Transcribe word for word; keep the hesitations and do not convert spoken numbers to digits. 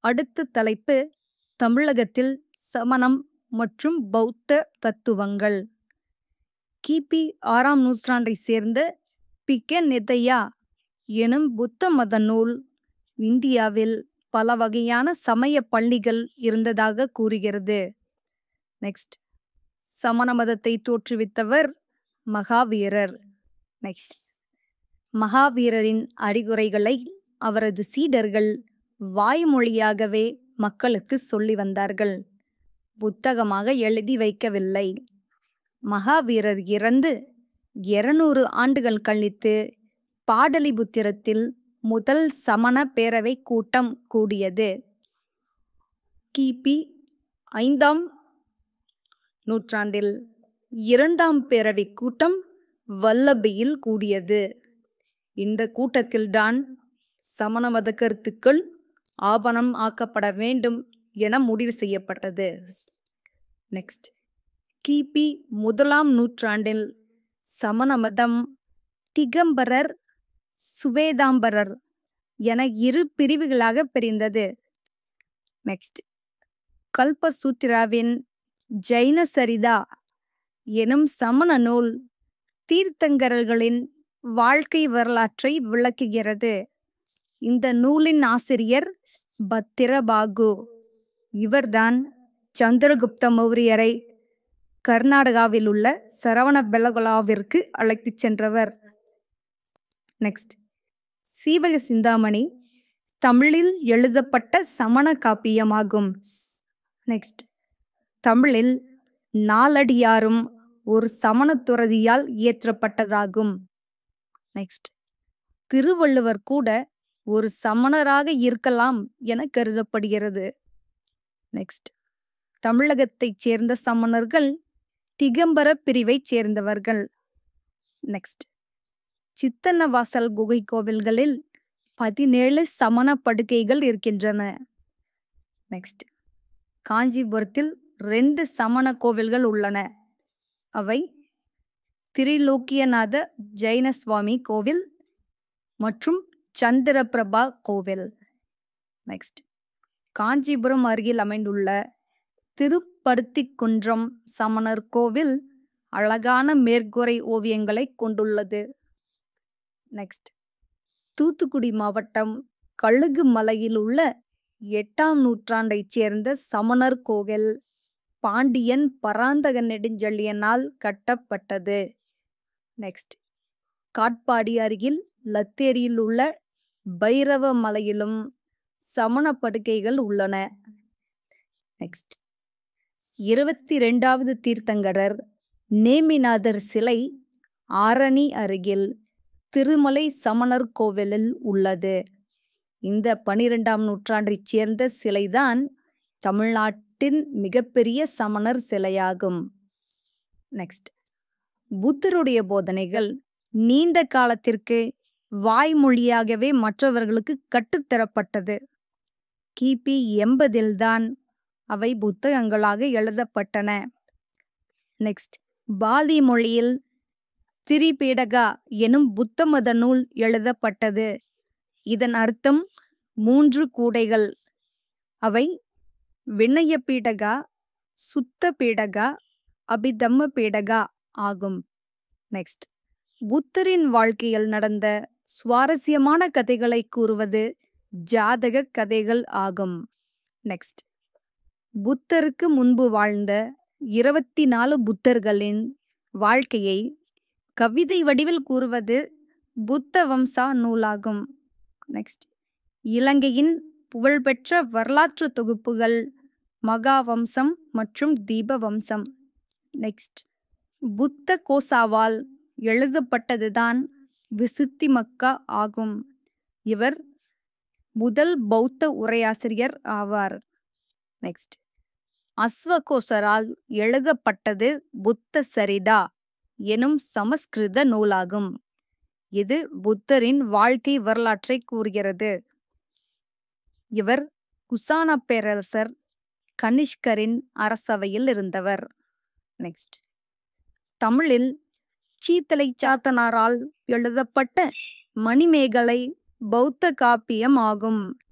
அடுத்த தலைப்பு தமிழகத்தில் சமணம் மற்றும் பௌத்த தத்துவங்கள். கிபி ஆறாம் நூற்றாண்டைச் சேர்ந்த பிகநிதயா எனும் புத்த மத நூல் இந்தியாவில் பல வகையான சமய பள்ளிகள் இருந்ததாக கூறுகிறது. நெக்ஸ்ட், சமண மதத்தை தோற்றுவித்தவர் மகாவீரர். நெக்ஸ்ட், மகாவீரரின் அறிவுரைகளை அவரது சீடர்கள் வாய்மொழியாகவே மக்களுக்கு சொல்லி வந்தார்கள், புத்தகமாக எழுதி வைக்கவில்லை. மகாவீரர் இறந்து இருநூறு ஆண்டுகள் கழித்து பாடலிபுத்திரத்தில் முதல் சமண பேரவை கூட்டம் கூடியது. கிபி ஐந்தாம் நூற்றாண்டில் இரண்டாம் பேரவை கூட்டம் வல்லபியில் கூடியது. இந்த கூட்டத்தில்தான் சமண மத கருத்துக்கள் ஆபணம் ஆக்கப்பட வேண்டும் என முடிவு செய்யப்பட்டது. நெக்ஸ்ட், கிபி முதலாம் நூற்றாண்டில் சமண மதம் திகம்பரர் சுவேதாம்பரர் என இரு பிரிவுகளாக பிரிந்தது. நெக்ஸ்ட், கல்பசூத்திராவின் ஜைன சரிதா எனும் சமண நூல் தீர்த்தங்கரர்களின் வாழ்க்கை வரலாற்றை விளக்குகிறது. இந்த நூலின் ஆசிரியர் பத்திரபாகு. இவர்தான் சந்திரகுப்த மௌரியரை கர்நாடகாவில் உள்ள சரவணபெலகொலாவிற்கு அழைத்துச் சென்றவர். நெக்ஸ்ட், சீவக சிந்தாமணி தமிழில் எழுதப்பட்ட சமண காப்பியமாகும். நெக்ஸ்ட், தமிழில் நாலடியாரும் ஒரு சமண துறவியால் இயற்றப்பட்டதாகும். நெக்ஸ்ட், திருவள்ளுவர் கூட ஒரு சமணராக இருக்கலாம் என கருதப்படுகிறது. நெக்ஸ்ட், தமிழகத்தைச் சேர்ந்த சமணர்கள் திகம்பர பிரிவைச் சேர்ந்தவர்கள். நெக்ஸ்ட், சித்தன்னவாசல் குகை கோவில்களில் பதினேழு சமண படுக்கைகள் இருக்கின்றன. நெக்ஸ்ட், காஞ்சிபுரத்தில் ரெண்டு சமண கோவில்கள் உள்ளன. அவை திரிலோக்கியநாத ஜைன சுவாமி கோவில் மற்றும் சந்திரபிரபா கோவில். நெக்ஸ்ட், காஞ்சிபுரம் அருகில் அமைந்துள்ள திருப்பருத்திக்குன்றம் சமணர் கோவில் அழகான மேற்கூரை ஓவியங்களை கொண்டுள்ளது. நெக்ஸ்ட், தூத்துக்குடி மாவட்டம் கழுகு மலையில் உள்ள எட்டாம் நூற்றாண்டைச் சேர்ந்த சமணர் கோவில் பாண்டியன் பராந்தக நெடுஞ்செழியனால் கட்டப்பட்டது. நெக்ஸ்ட், காட்பாடி அருகில் லத்தேரியில் உள்ள பைரவ மலையிலும் சமண படுக்கைகள் உள்ளன. நெக்ஸ்ட், இருபத்தி இரண்டாவது தீர்த்தங்கரர் நேமிநாதர் சிலை ஆரணி அருகில் திருமலை சமணர் கோவிலில் உள்ளது. இந்த பனிரெண்டாம் நூற்றாண்டைச் சேர்ந்த சிலைதான் தமிழ்நாட்டின் மிகப்பெரிய சமணர் சிலையாகும். நெக்ஸ்ட், புத்தருடைய போதனைகள் நீண்ட காலத்திற்கு வாய்மொழியாகவே மற்றவர்களுக்கு கற்றுத்தரப்பட்டது. கிபி எண்பதில்தான் அவை புத்தகங்களாக எழுதப்பட்டன. நெக்ஸ்ட், பாலி மொழியில் திரிபீடகா எனும் புத்த மத நூல் எழுதப்பட்டது. இதன் அர்த்தம் மூன்று கூடைகள். அவை வினய பீடகா, சுத்த பீடகா, அபிதம்ம பீடகா ஆகும். நெக்ஸ்ட், புத்தரின் வாழ்க்கையில் நடந்த சுவாரஸ்யமான கதைகளை கூறுவது ஜாதக கதைகள் ஆகும். நெக்ஸ்ட், புத்தருக்கு முன்பு வாழ்ந்த இருபத்தி நாலு புத்தர்களின் வாழ்க்கையை கவிதை வடிவில் கூறுவது புத்த வம்சா நூலாகும். நெக்ஸ்ட், இலங்கையின் புகழ்பெற்ற வரலாற்று தொகுப்புகள் மகாவம்சம் மற்றும் தீபவம்சம். நெக்ஸ்ட், புத்த கோசாவால் எழுதப்பட்டதுதான் விசுத்திமக்கா ஆகும். இவர் முதல் பௌத்த உரையாசிரியர் ஆவார். நெக்ஸ்ட், அஸ்வகோசரால் எழுதப்பட்டது புத்த சரிதா எனும் சமஸ்கிருத நூலாகும். இது புத்தரின் வாழ்க்கை வரலாற்றை கூறுகிறது. இவர் குசான பேரரசர் கனிஷ்கரின் அரசவையில் இருந்தவர். நெக்ஸ்ட், தமிழில் சீத்தலை சாத்தனாரால் எழுதப்பட்ட மணிமேகலை பௌத்த காப்பியம் ஆகும்.